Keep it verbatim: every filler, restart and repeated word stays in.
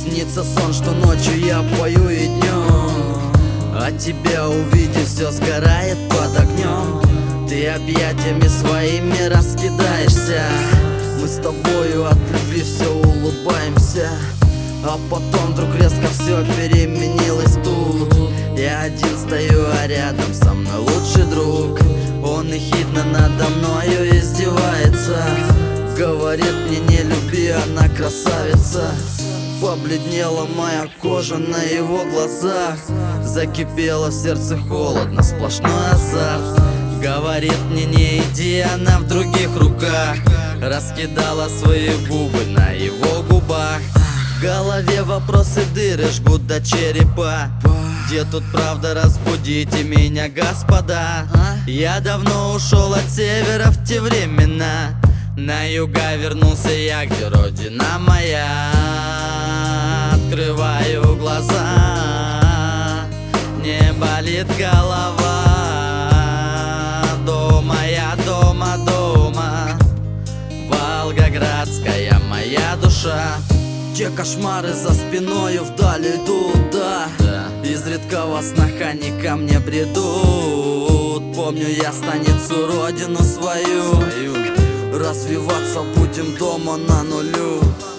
Снится сон, что ночью я пою и днем, а тебя увидев, все сгорает под огнем. Ты объятиями своими раскидаешься, мы с тобою от любви все улыбаемся. А потом вдруг резко все переменилось тут. Я один стою, а рядом со мной лучший друг. Он ехидно надо мною издевается, говорит мне не люби, она красавица. Побледнела моя кожа на его глазах, закипело в сердце холодно, сплошной азарт. Говорит мне не иди, она в других руках раскидала свои губы на его губах. В голове вопросы, дыры жгут до черепа. Где тут правда, разбудите меня, господа. Я давно ушел от севера в те времена, на юга вернулся я, где родина моя. Открываю глаза, не болит голова. Дома я, дома, дома, волгоградская моя душа. Те кошмары за спиною вдали идут, да, да. Изредка во снах они ко мне бредут. Помню я станицу, родину свою, свою. Развиваться будем дома на нулю.